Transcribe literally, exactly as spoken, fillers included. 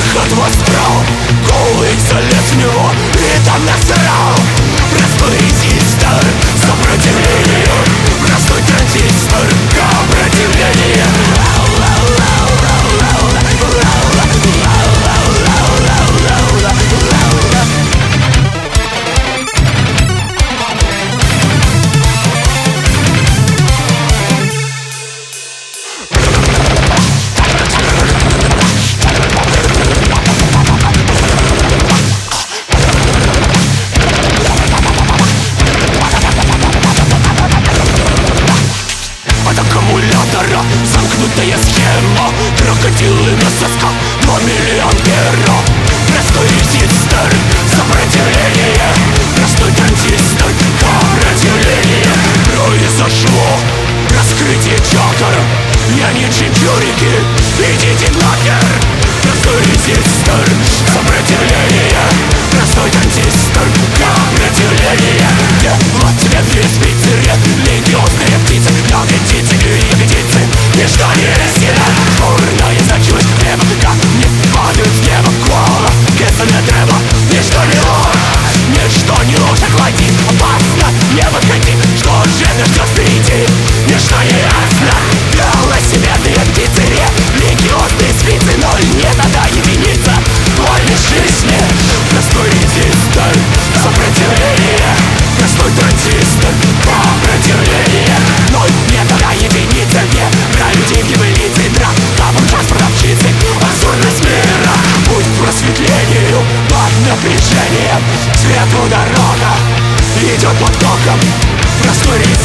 выход воспрал, голый залез в него и там насрал. Простой резистор сопротивления, простой транзистор сопротивления. Аккумулятора замкнутая схема, крокодилы на сосках, два миллиампера. Простой резистор сопротивление, простой транзистор сопротивление. Произошло раскрытие чакр, я не чинчурики, идите нахер. Простой резистор сопротивление, простой транзистор сопротивление. Вот тебе две спицы, религиозные птицы, ягодицы и ягодицы, ничто не разделяет. Бурная значилась хлеба, камни падают с неба. Кола, кесаное древо, ничто не ложь, ничто не ложь. Охлади, опасно, не подходи, что же нас ждет впереди, ничто не ясно. Велосипедные птицы, религиозные спицы, ноль нет, одна единица вольной жизни. Простой резистор сопротивление, простой транзистор сопротивление. Ноль нет, одна единица, не про людей в небылице, драк, капом час продавщицы, абсурдность мира. Путь к просветлению под напряжением, свету дорога идет потоком. Простой резистор